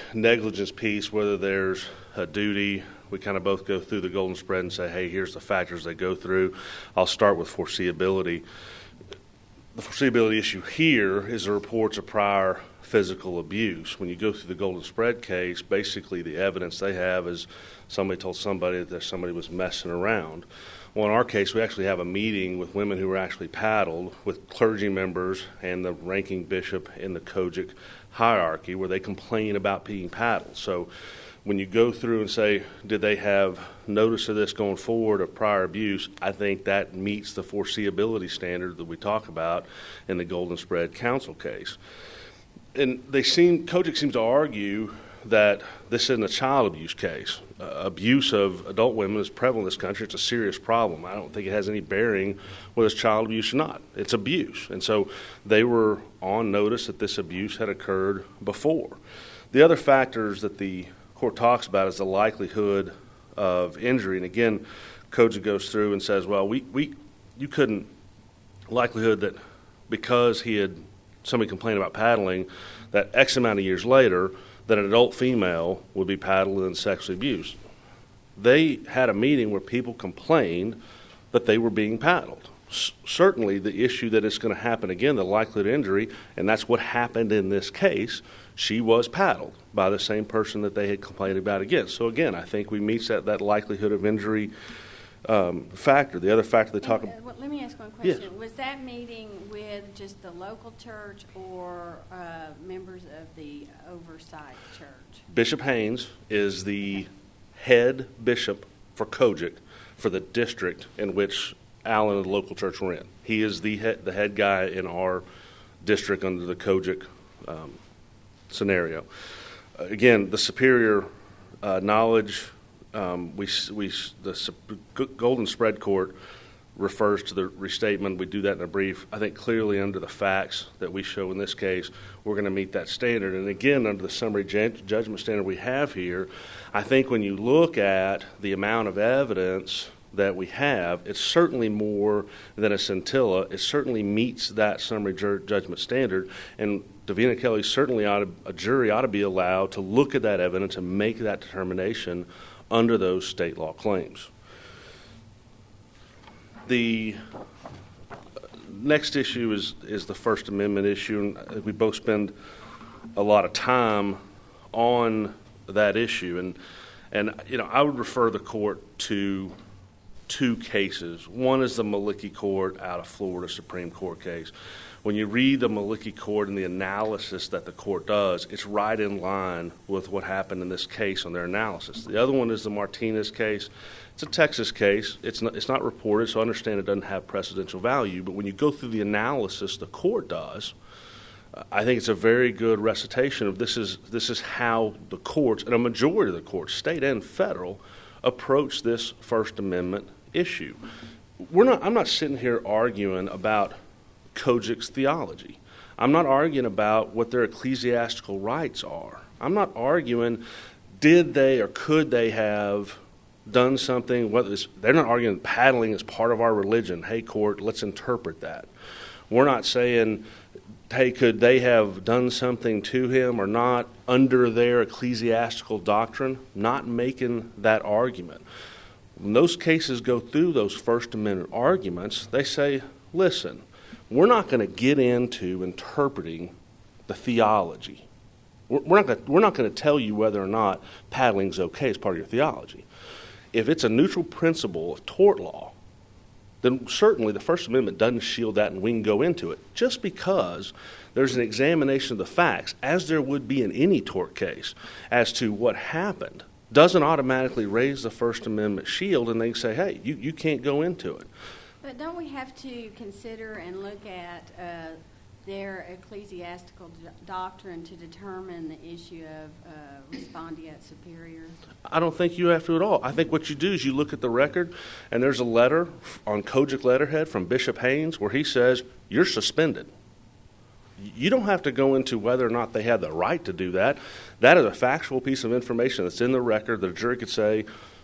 negligence piece, whether there's a duty, we kind of both go through the golden spread and say, hey, here's the factors they go through. I'll start with foreseeability. The foreseeability issue here is the reports of prior physical abuse. When you go through the golden spread case, basically the evidence they have is somebody told somebody that somebody was messing around. Well, in our case, we actually have a meeting with women who were actually paddled with clergy members and the ranking bishop in the Kojic hierarchy where they complain about being paddled. So when you go through and say, did they have notice of this going forward of prior abuse, I think that meets the foreseeability standard that we talk about in the golden spread counsel case. And Kojic seems to argue that this isn't a child abuse case. Abuse of adult women is prevalent in this country. It's a serious problem. I don't think it has any bearing whether it's child abuse or not. It's abuse. And so they were on notice that this abuse had occurred before. The other factors that the court talks about is the likelihood of injury. And again, Kojic goes through and says, well, you couldn't, likelihood that because somebody complained about paddling, that X amount of years later, that an adult female would be paddled and sexually abused. They had a meeting where people complained that they were being paddled. Certainly the issue that it's going to happen again, the likelihood of injury, and that's what happened in this case, she was paddled by the same person that they had complained about against. So again, I think we meet that likelihood of injury factor. The other factor they talk about... Let me ask one question. Yes. Was that meeting with just the local church or members of the oversight church? Bishop Haynes is the head bishop for Kojic for the district in which Allen and the local church were in. He is the head guy in our district under the Kojic scenario. Again, the superior knowledge... the golden spread court refers to the restatement. We do that in a brief. I think clearly under the facts that we show in this case, we're going to meet that standard. And again, under the summary judgment standard we have here, I think when you look at the amount of evidence that we have, it's certainly more than a scintilla. It certainly meets that summary judgment standard. And Davina Kelly certainly a jury ought to be allowed to look at that evidence and make that determination under those state law claims. The next issue is the First Amendment issue, and we both spend a lot of time on that issue. And I would refer the court to two cases. One is the Malicki Court out of Florida Supreme Court case. When you read the Malicki Court and the analysis that the court does, it's right in line with what happened in this case on their analysis. The other one is the Martinez case. It's a Texas case. It's not reported, so I understand it doesn't have precedential value. But when you go through the analysis the court does, I think it's a very good recitation of this is how the courts, and a majority of the courts, state and federal, approach this First Amendment issue. I'm not sitting here arguing about Kojic's theology. I'm not arguing about what their ecclesiastical rights are. I'm not arguing did they or could they have done something. They're not arguing paddling is part of our religion. Hey, court, let's interpret that. We're not saying, hey, could they have done something to him or not under their ecclesiastical doctrine? Not making that argument. When those cases go through those First Amendment arguments, they say, listen, we're not going to get into interpreting the theology. We're not going to tell you whether or not paddling is okay as part of your theology. If it's a neutral principle of tort law, then certainly the First Amendment doesn't shield that and we can go into it. Just because there's an examination of the facts, as there would be in any tort case, as to what happened, doesn't automatically raise the First Amendment shield and they say, hey, you can't go into it. But don't we have to consider and look at their ecclesiastical doctrine to determine the issue of respondeat superior? I don't think you have to at all. I think what you do is you look at the record, and there's a letter on Kojic letterhead from Bishop Haynes where he says, you're suspended. You don't have to go into whether or not they had the right to do that. That is a factual piece of information that's in the record that a jury could say,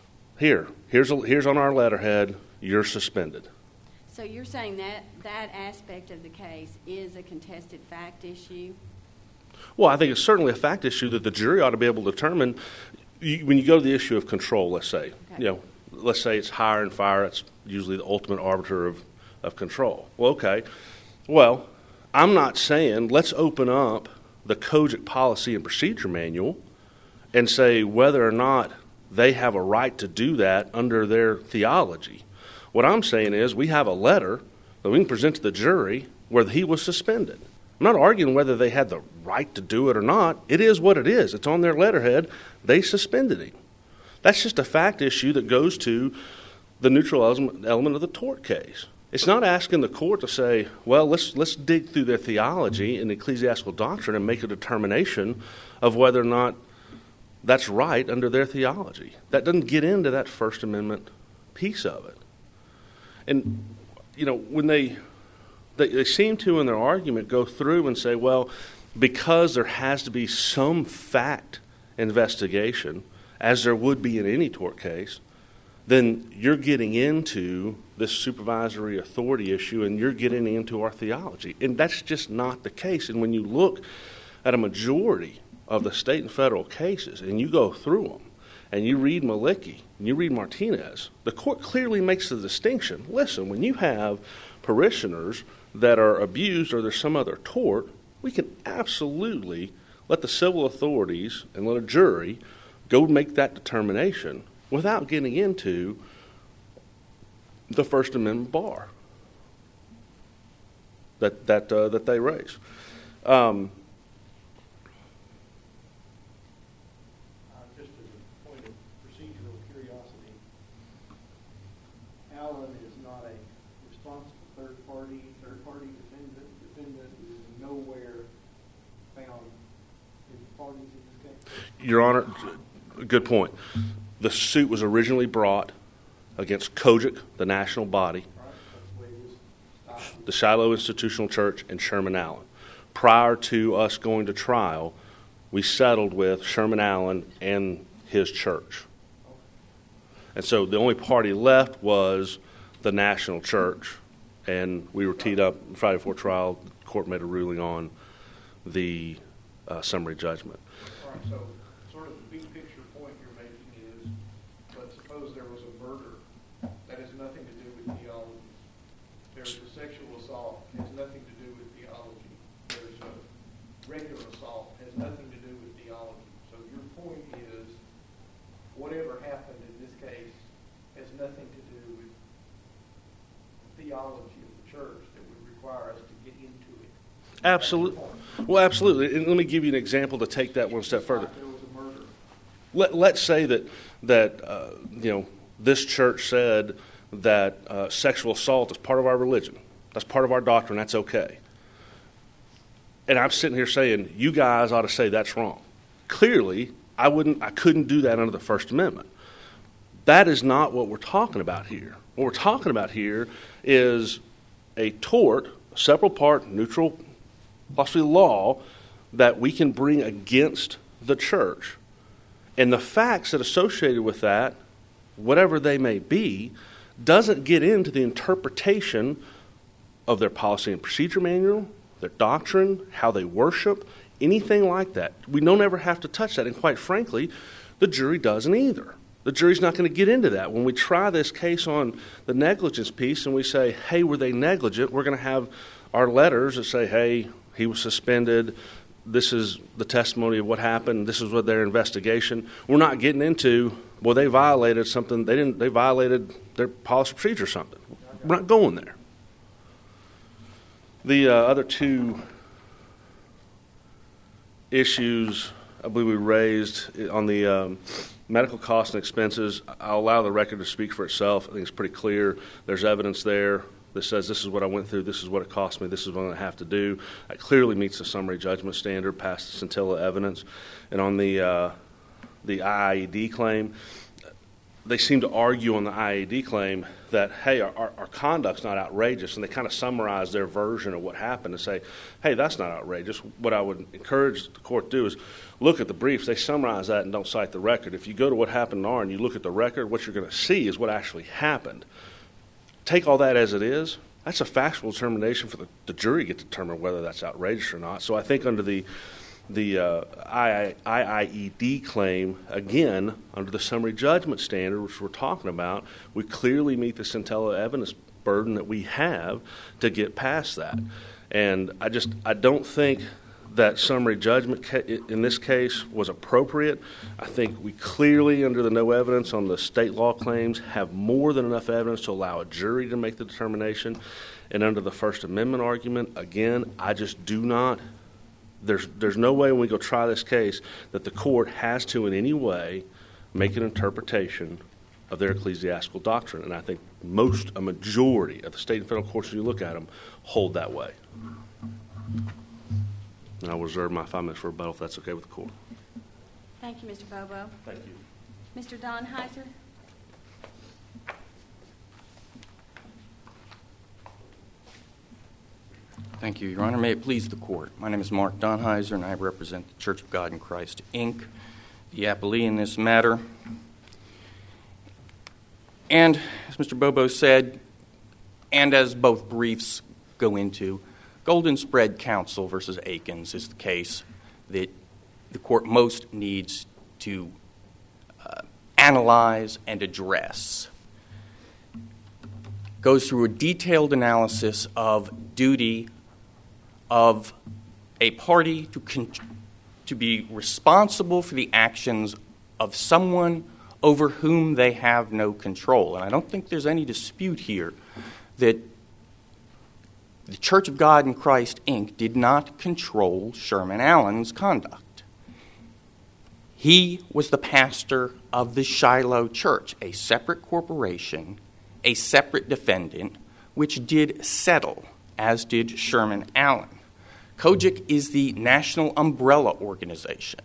here's on our letterhead, you're suspended. So you're saying that aspect of the case is a contested fact issue? Well, I think it's certainly a fact issue that the jury ought to be able to determine. When you go to the issue of control, let's say, let's say it's hire and fire. That's usually the ultimate arbiter of control. Well, okay. Well, I'm not saying let's open up the COGIC policy and procedure manual and say whether or not they have a right to do that under their theology. What I'm saying is we have a letter that we can present to the jury where he was suspended. I'm not arguing whether they had the right to do it or not. It is what it is. It's on their letterhead. They suspended him. That's just a fact issue that goes to the neutral element of the tort case. It's not asking the court to say, well, let's dig through their theology and ecclesiastical doctrine and make a determination of whether or not that's right under their theology. That doesn't get into that First Amendment piece of it. And, when they seem to, in their argument, go through and say, well, because there has to be some fact investigation, as there would be in any tort case, then you're getting into this supervisory authority issue and you're getting into our theology. And that's just not the case. And when you look at a majority of the state and federal cases and you go through them and you read Malicki and you read Martinez, the court clearly makes the distinction. Listen, when you have parishioners that are abused or there's some other tort, we can absolutely let the civil authorities and let a jury go make that determination without getting into the First Amendment bar that they raise. Just as a point of procedural curiosity, Allen is not a responsible third party defendant. Defendant is nowhere found in the parties in this case. Your Honor, good point. The suit was originally brought against COGIC, the national body, the Shiloh Institutional Church, and Sherman Allen. Prior to us going to trial, we settled with Sherman Allen and his church. And so the only party left was the national church, and we were teed up Friday before trial. The court made a ruling on the summary judgment. All right, so sort of the big picture point you're making is, let's suppose there was a murder that has nothing to do with theology. There's a sexual assault, has nothing to do with theology. There's a regular assault, has nothing to do with theology. So your point is, whatever happened in this case has nothing to do with theology of the church that would require us to get into it. Absolutely. Well, absolutely. And let me give you an example to take that one step further. There was a murder. Let's say that this church said that sexual assault is part of our religion. That's part of our doctrine. That's okay. And I'm sitting here saying, you guys ought to say that's wrong. Clearly, I couldn't do that under the First Amendment. That is not what we're talking about here. What we're talking about here is a tort, a separate part, neutral, possibly law, that we can bring against the church. And the facts that are associated with that, whatever they may be, doesn't get into the interpretation of their policy and procedure manual, their doctrine, how they worship, anything like that. We don't ever have to touch that. And quite frankly, the jury doesn't either. The jury's not going to get into that. When we try this case on the negligence piece and we say, hey, were they negligent, we're going to have our letters that say, hey, he was suspended, this is the testimony of what happened, this is what their investigation. We're not getting into, well, they violated something, they violated their policy or procedure or something. We're not going there. The other two issues I believe we raised on the medical costs and expenses, I'll allow the record to speak for itself. I think it's pretty clear. There's evidence there that says this is what I went through, this is what it cost me, this is what I have to do. It clearly meets the summary judgment standard past the scintilla evidence. And on the IAED claim, they seem to argue on the IAED claim that, hey, our conduct's not outrageous, and they kind of summarize their version of what happened and say, hey, that's not outrageous. What I would encourage the court to do is look at the briefs. They summarize that and don't cite the record. If you go to what happened in R and you look at the record, what you're going to see is what actually happened. Take all that as it is. That's a factual determination for the jury to determine whether that's outrageous or not. So I think under the IIED claim, again, under the summary judgment standard, which we're talking about, we clearly meet the scintilla evidence burden that we have to get past that. And I don't think that summary judgment in this case was appropriate. I think we clearly, under the no evidence on the state law claims, have more than enough evidence to allow a jury to make the determination. And under the First Amendment argument, again, I just do not. There's no way when we go try this case that the court has to in any way make an interpretation of their ecclesiastical doctrine. And I think a majority of the state and federal courts, as you look at them, hold that way. And I'll reserve my 5 minutes for rebuttal if that's okay with the court. Thank you, Mr. Bobo. Thank you. Mr. Donheiser? Thank you, Your Honor. May it please the Court. My name is Mark Donheiser, and I represent the Church of God in Christ, Inc., the appellee in this matter. And as Mr. Bobo said, and as both briefs go into, Golden Spread Counsel versus Akins is the case that the Court most needs to analyze and address. Goes through a detailed analysis of duty of a party to be responsible for the actions of someone over whom they have no control. And I don't think there's any dispute here that the Church of God in Christ, Inc. did not control Sherman Allen's conduct. He was the pastor of the Shiloh Church, a separate corporation, a separate defendant, which did settle, as did Sherman Allen. COGIC is the national umbrella organization.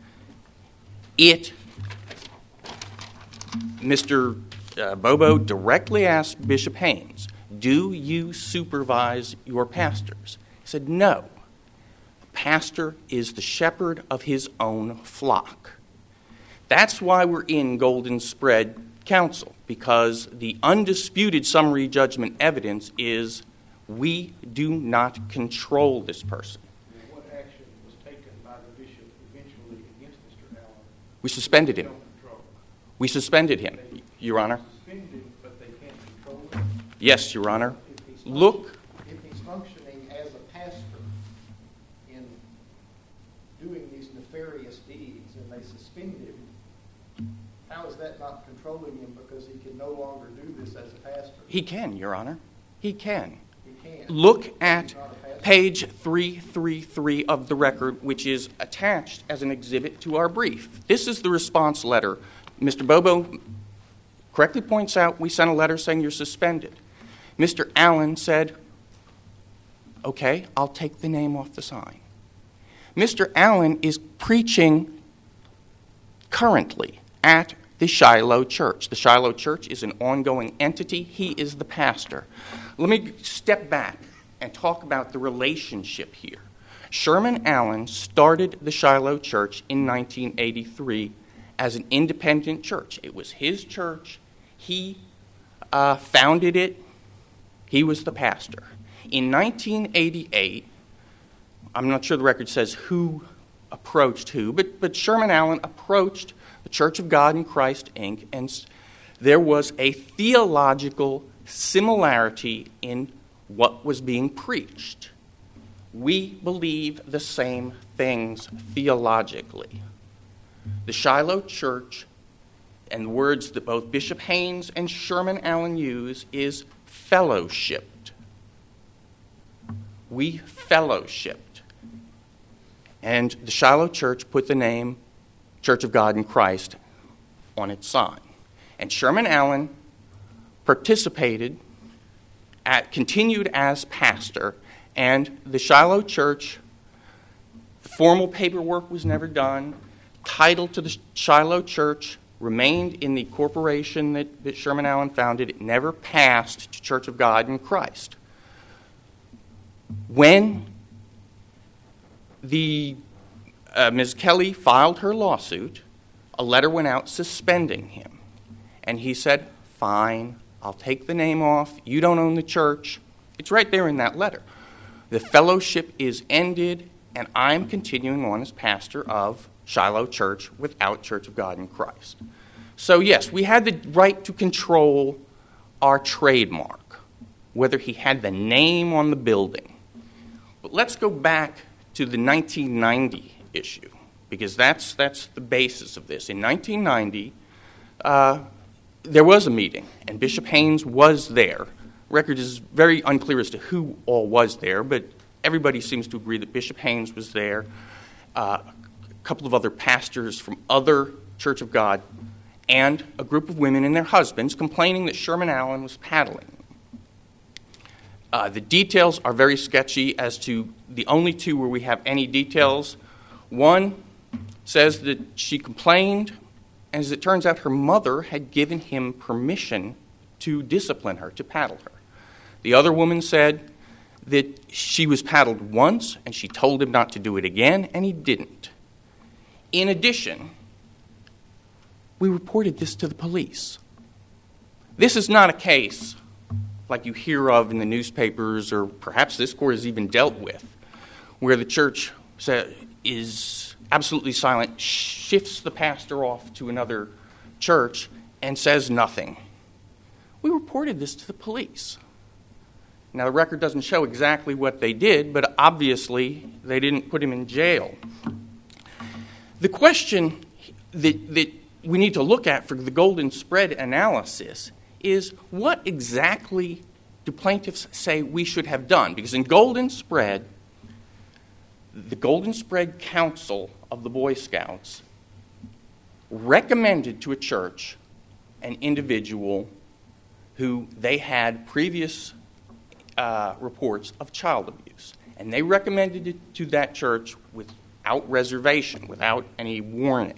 Mr. Bobo directly asked Bishop Haynes, do you supervise your pastors? He said, no. The pastor is the shepherd of his own flock. That's why we're in Golden Spread Counsel, because the undisputed summary judgment evidence is we do not control this person. What action was taken by the bishop eventually against Mr. Allen? We suspended him. We suspended him, Your Honor. Suspended, but they can't control him? Yes, Your Honor. If he's functioning as a pastor in doing these nefarious deeds and they suspend him, how is that not controlling him because he can no longer do this as a pastor? He can, Your Honor. He can. He can. Look at page 333 of the record, which is attached as an exhibit to our brief. This is the response letter. Mr. Bobo correctly points out we sent a letter saying you're suspended. Mr. Allen said, okay, I'll take the name off the sign. Mr. Allen is preaching currently at the Shiloh Church. The Shiloh Church is an ongoing entity. He is the pastor. Let me step back and talk about the relationship here. Sherman Allen started the Shiloh Church in 1983 as an independent church. It was his church. He founded it. He was the pastor. In 1988, I'm not sure the record says who approached who, but Sherman Allen approached the Church of God in Christ, Inc., and there was a theological similarity in what was being preached. We believe the same things theologically. The Shiloh Church, and the words that both Bishop Haynes and Sherman Allen use, is fellowshipped. We fellowshipped. And the Shiloh Church put the name Church of God in Christ on its sign. And Sherman Allen participated, continued as pastor, and the Shiloh Church, the formal paperwork was never done. Title to the Shiloh Church remained in the corporation that Sherman Allen founded. It never passed to Church of God in Christ. When Ms. Kelly filed her lawsuit, a letter went out suspending him. And he said, fine, I'll take the name off. You don't own the church. It's right there in that letter. The fellowship is ended. and I'm continuing on as pastor of Shiloh Church without Church of God in Christ. So yes, we had the right to control our trademark, whether he had the name on the building. But let's go back to the 1990 issue, because that's the basis of this. In 1990, there was a meeting, and Bishop Haynes was there. Record is very unclear as to who all was there, but everybody seems to agree that Bishop Haynes was there, a couple of other pastors from other Church of God, and a group of women and their husbands complaining that Sherman Allen was paddling. The details are very sketchy as to the only two where we have any details. One says that she complained, and as it turns out, her mother had given him permission to discipline her, to paddle her. The other woman said that she was paddled once, and she told him not to do it again, and he didn't. In addition, we reported this to the police. This is not a case like you hear of in the newspapers, or perhaps this court has even dealt with, where the church is absolutely silent, shifts the pastor off to another church, and says nothing. We reported this to the police. Now, the record doesn't show exactly what they did, but obviously they didn't put him in jail. The question that we need to look at for the golden spread analysis is, what exactly do plaintiffs say we should have done? Because in golden spread, the Golden Spread Council of the Boy Scouts recommended to a church an individual who they had previous reports of child abuse. And they recommended it to that church without reservation, without any warning.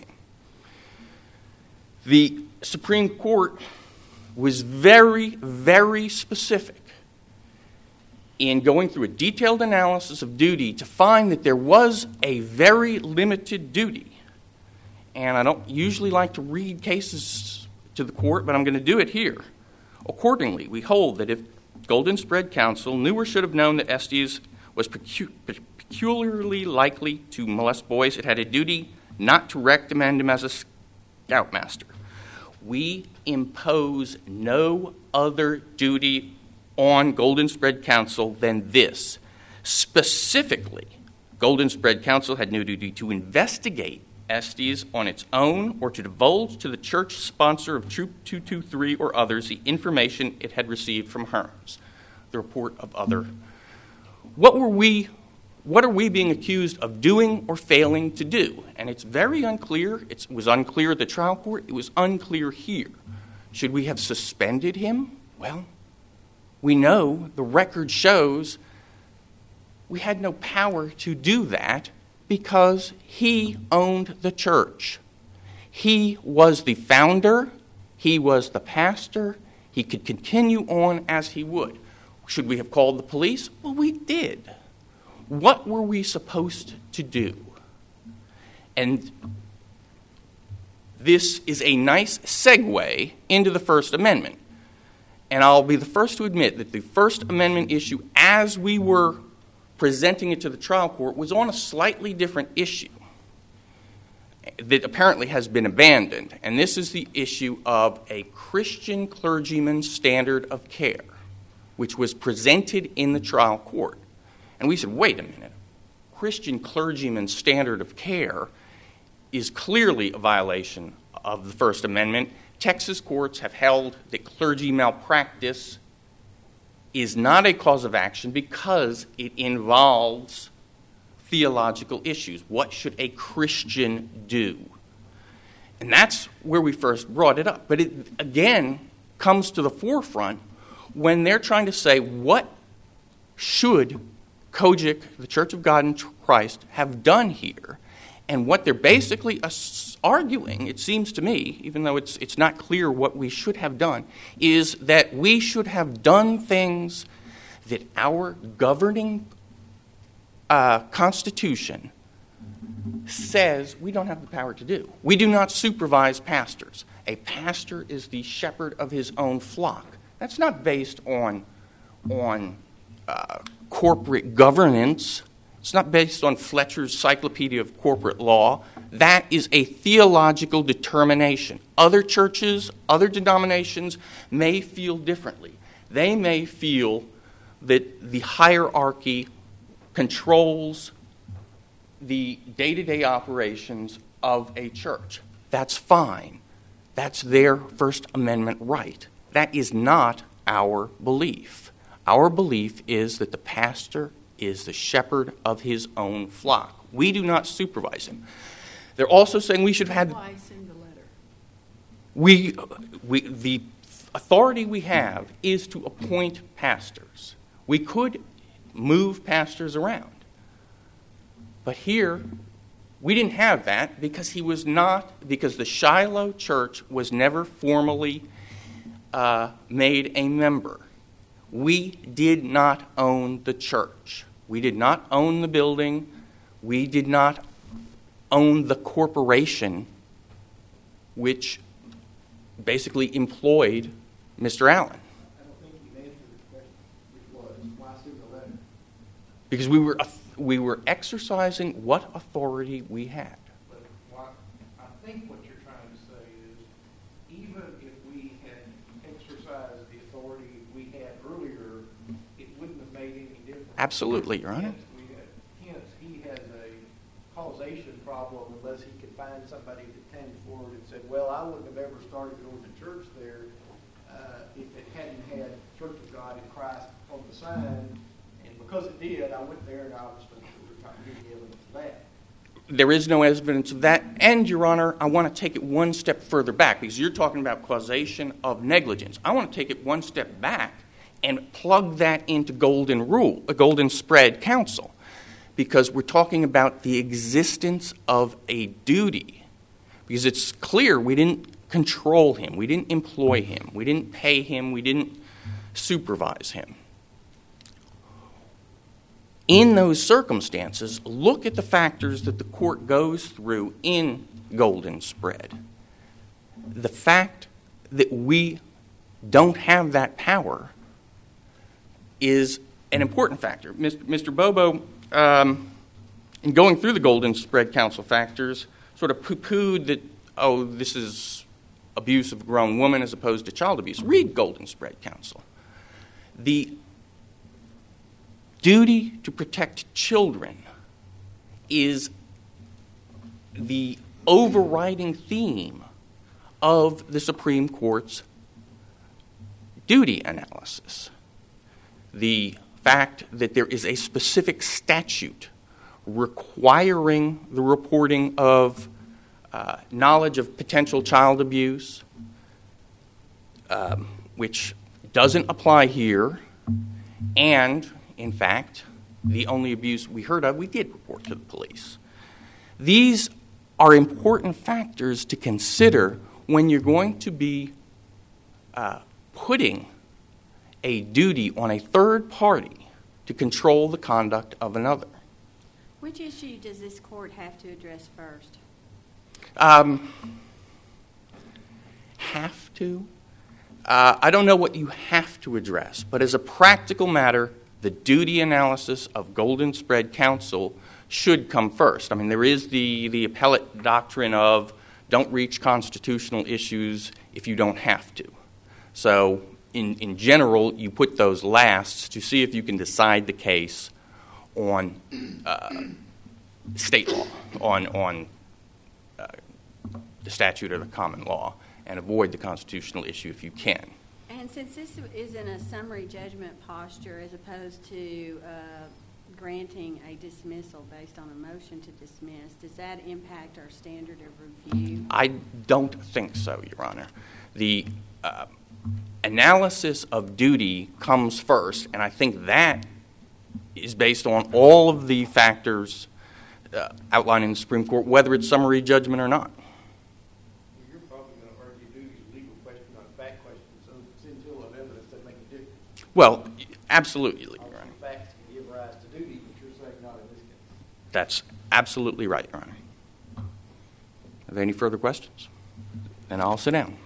The Supreme Court was very, very specific in going through a detailed analysis of duty to find that there was a very limited duty. And I don't usually like to read cases to the court, but I'm going to do it here. Accordingly, we hold that if Golden Spread Council knew or should have known that Estes was peculiarly likely to molest boys, it had a duty not to recommend him as a scoutmaster. We impose no other duty on Golden Spread Council than this. Specifically, Golden Spread Council had no duty to investigate Estes on its own or to divulge to the church sponsor of Troop 223 or others the information it had received from Herms, the report of other. What are we being accused of doing or failing to do? And it's very unclear. It was unclear at the trial court. It was unclear here. Should we have suspended him? Well, we know the record shows we had no power to do that because he owned the church. He was the founder. He was the pastor. He could continue on as he would. Should we have called the police? Well, we did. What were we supposed to do? And this is a nice segue into the First Amendment. And I'll be the first to admit that the First Amendment issue, as we were presenting it to the trial court, was on a slightly different issue that apparently has been abandoned. And this is the issue of a Christian clergyman's standard of care, which was presented in the trial court. And we said, wait a minute. Christian clergyman's standard of care is clearly a violation of the First Amendment. Texas courts have held that clergy malpractice is not a cause of action because it involves theological issues. What should a Christian do? And that's where we first brought it up. But it, again, comes to the forefront when they're trying to say, what should COGIC, the Church of God in Christ, have done here? And what they're basically arguing, it seems to me, even though it's not clear what we should have done, is that we should have done things that our governing Constitution says we don't have the power to do. We do not supervise pastors. A pastor is the shepherd of his own flock. That's not based on corporate governance. It's not based on Fletcher's Cyclopedia of Corporate Law. That is a theological determination. Other churches, other denominations may feel differently. They may feel that the hierarchy controls the day-to-day operations of a church. That's fine. That's their First Amendment right. That is not our belief. Our belief is that the pastor is the shepherd of his own flock. We do not supervise him. They're also saying we should have... Why send a letter? The authority we have is to appoint pastors. We could move pastors around. But here, we didn't have that because the Shiloh Church was never formally made a member. We did not own the church. We did not own the building. We did not own the corporation which basically employed Mr. Allen. I don't think you answered the question, which was, why send a letter? Because we were exercising what authority we had. But I think what you're trying to say is, even if we had exercised the authority we had earlier, it wouldn't have made any difference. Absolutely, Your Honor. Hence, he has a causation problem unless he could find somebody that came forward and said, well, I wouldn't have ever started going to church there if it hadn't had Church of God in Christ on the sign. And because it did, I went there, and obviously we're trying to give evidence of that. There is no evidence of that. And, Your Honor, I want to take it one step further back because you're talking about causation of negligence. I want to take it one step back and plug that into Golden Spread Counsel, because we're talking about the existence of a duty. Because it's clear we didn't control him, we didn't employ him, we didn't pay him, we didn't supervise him. In those circumstances, look at the factors that the court goes through in Golden Spread. The fact that we don't have that power is an important factor. Mr. Bobo, in going through the Golden Spread Counsel factors, sort of poo-pooed that, oh, this is abuse of a grown woman as opposed to child abuse. Read Golden Spread Counsel. The duty to protect children is the overriding theme of the Supreme Court's duty analysis. The fact that there is a specific statute requiring the reporting of knowledge of potential child abuse, which doesn't apply here, and, in fact, the only abuse we heard of, we did report to the police. These are important factors to consider when you're going to be putting a duty on a third party to control the conduct of another. Which issue does this court have to address first? Have to? I don't know what you have to address, but as a practical matter, the duty analysis of Golden Spread Counsel should come first. I mean, there is the appellate doctrine of don't reach constitutional issues if you don't have to. So, in general, you put those last to see if you can decide the case on state law, on the statute or the common law, and avoid the constitutional issue if you can. And since this is in a summary judgment posture as opposed to granting a dismissal based on a motion to dismiss, does that impact our standard of review? I don't think so, Your Honor. The analysis of duty comes first, and I think that is based on all of the factors outlined in the Supreme Court, whether it's summary judgment or not. You're probably going to argue duty is a legal question, not a fact question, so scintilla of evidence that make a difference. Well, absolutely, Your Honor. Obviously, facts can give rise to duty, but you're saying not in this case. That's absolutely right, Your Honor. Are there any further questions? Then I'll sit down.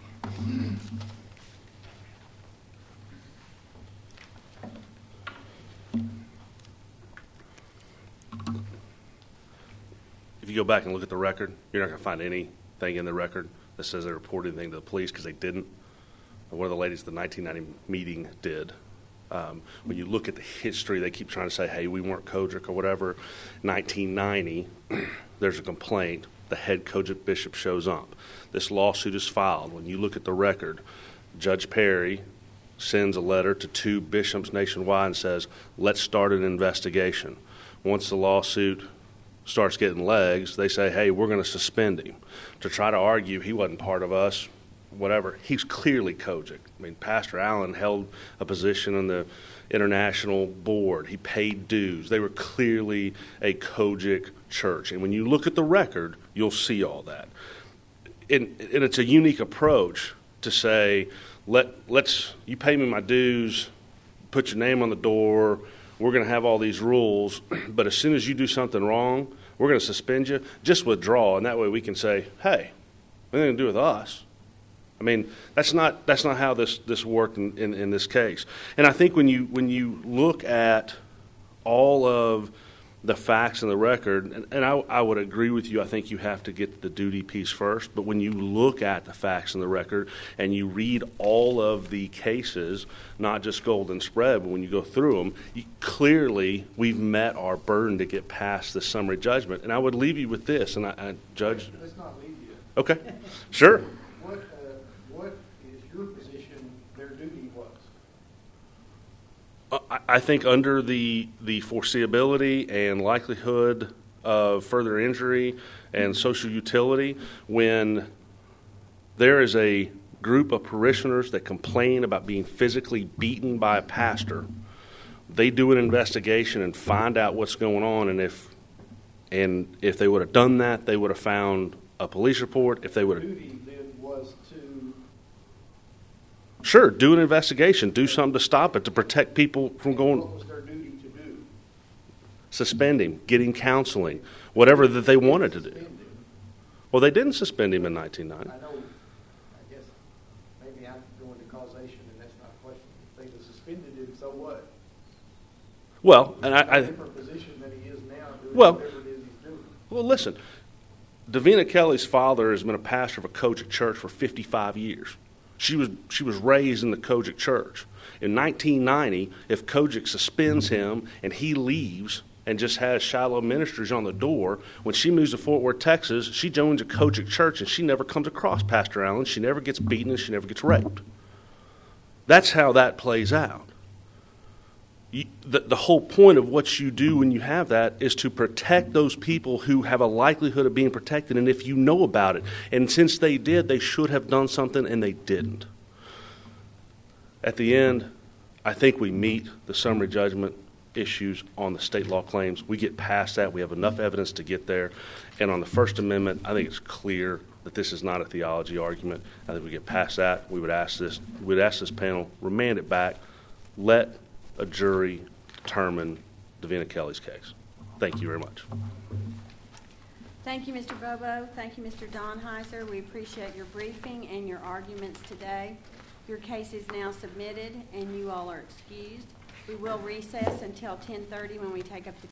if you go back and look at the record, you're not going to find anything in the record that says they reported anything to the police, because they didn't. And one of the ladies at the 1990 meeting did. When you look at the history, they keep trying to say, hey, we weren't Kojic or whatever. 1990, there's a complaint. The head Kojic bishop shows up. This lawsuit is filed. When you look at the record, Judge Perry sends a letter to 2 bishops nationwide and says, let's start an investigation. Once the lawsuit starts getting legs, they say, hey, we're going to suspend him. To try to argue he wasn't part of us, whatever, he's clearly Kojic. I mean, Pastor Allen held a position on the international board. He paid dues. They were clearly a Kojic church. And when you look at the record, you'll see all that. And it's a unique approach to say, let's you pay me my dues, put your name on the door, we're going to have all these rules, but as soon as you do something wrong, we're going to suspend you. Just withdraw, and that way we can say, hey, nothing to do with us. I mean, that's not how this worked in this case. And I think when you look at all of the facts in the record, and I would agree with you, I think you have to get the duty piece first, but when you look at the facts in the record and you read all of the cases, not just Golden Spread, but when you go through them, clearly we've met our burden to get past the summary judgment. And I would leave you with this, and I Judge. Let's not leave you. Okay, sure. What is your position their duty was? I think under the foreseeability and likelihood of further injury and social utility, when there is a group of parishioners that complain about being physically beaten by a pastor, they do an investigation and find out what's going on, and if they would have done that, they would have found a police report. If they would have, Duty then was to sure, do an investigation, do something to stop it, to protect people from going. What was their duty to do? Suspend him, getting counseling, whatever that they wanted to do. Suspend him. Well, they didn't suspend him in 1990. I know, I guess, maybe I'm going to causation, and that's not a question. If they'd have suspended him, so what? Well, and He's in a I different position than he is now, doing Well- whatever it is he's doing. well, listen, Davina Kelly's father has been a pastor of a Kojic church for 55 years. She was raised in the Kojic church. In 1990, if Kojic suspends him and he leaves and just has Shiloh Ministries on the door, when she moves to Fort Worth, Texas, she joins a Kojic church and she never comes across Pastor Allen. She never gets beaten and she never gets raped. That's how that plays out. The whole point of what you do when you have that is to protect those people who have a likelihood of being protected, and if you know about it. And since they did, they should have done something, and they didn't. At the end, I think we meet the summary judgment issues on the state law claims. We get past that. We have enough evidence to get there. And on the First Amendment, I think it's clear that this is not a theology argument. I think we get past that. We'd ask this panel, remand it back, let a jury determine Davina Kelly's case. Thank you very much. Thank you, Mr. Bobo. Thank you, Mr. Donheiser. We appreciate your briefing and your arguments today. Your case is now submitted, and you all are excused. We will recess until 10:30 when we take up the